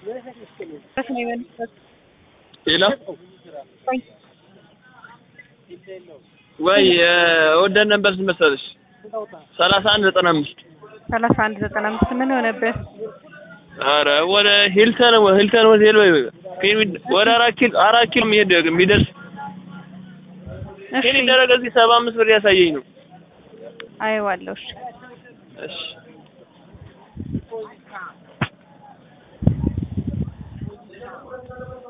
ሌላ ወይ ወደን ነበር ስመሰለሽ 3195 3195 ምን ሆነበት? አረ ወደ ሂልተን ሆቴል ወይ ወደ 4 ኪሎ የሚደርስ እሺ ደረገ እዚህ 75 ብር ያሳየኝ ነው። አይዋለሽ። እሺ